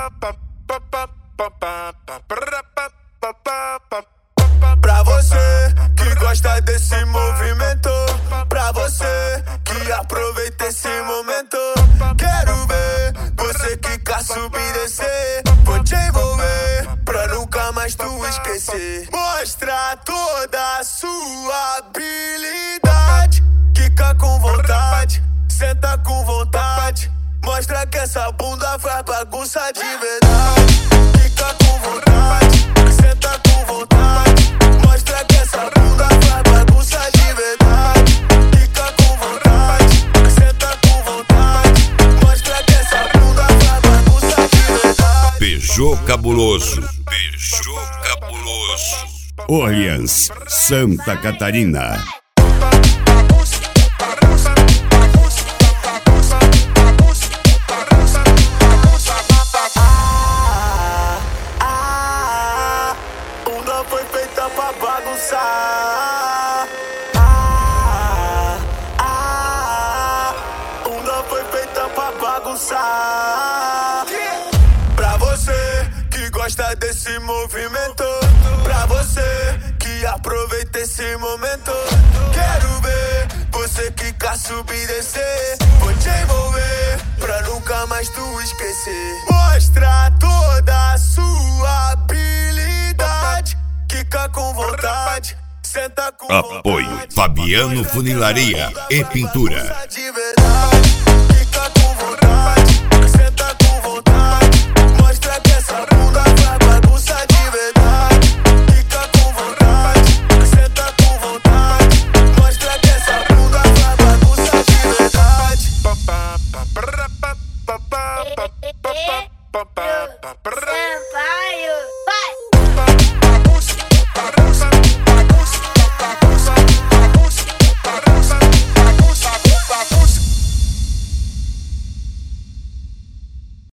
Pra você que gosta desse movimento, pra você que aproveita esse momento, quero ver você quicar, subir e descer. Vou te envolver pra nunca mais tu esquecer. Mostra toda a sua habilidade, quica com vontade, senta com vontade. Mostra que essa bunda faz bagunça de verdade. Fica com vontade, senta com vontade. Mostra que essa bunda faz bagunça de verdade. Fica com vontade, senta com vontade. Mostra que essa bunda faz bagunça de verdade. Beijou Cabuloso. Beijou Cabuloso. Orleans, Santa Catarina. Foi feita pra bagunçar. Bunda foi feita pra bagunçar. Pra você que gosta desse movimento, pra você que aproveita esse momento, quero ver você quicar, subir e descer. Vou te envolver pra nunca mais tu esquecer. Mostra toda a sua habilidade, quica com vontade, senta com Apoio vontade. Fabiano Funilaria e Pintura. De verdade, fica com vontade, senta com vontade. Mostra que essa bunda faz bagunça de verdade. Fica com vontade, senta com vontade. Mostra que essa bunda faz bagunça de verdade. Sampaio.